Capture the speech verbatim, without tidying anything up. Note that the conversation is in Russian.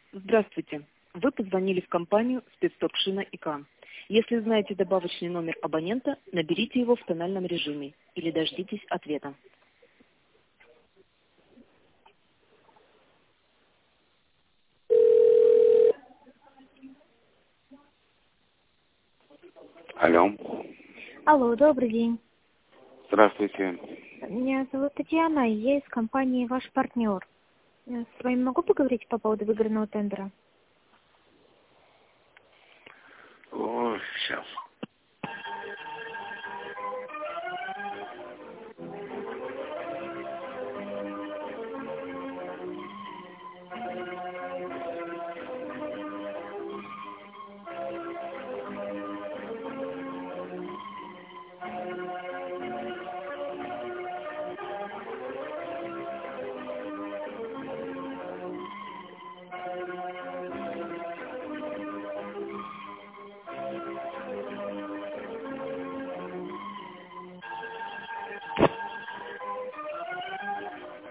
Здравствуйте. Вы позвонили в компанию спецток Шина ИК. Если знаете добавочный номер абонента, наберите его в тональном режиме или дождитесь ответа. Алло. Алло, добрый день. Здравствуйте. Меня зовут Татьяна, я из компании «Ваш партнер». Я С вами могу поговорить по поводу выигранного тендера? Ой, сейчас.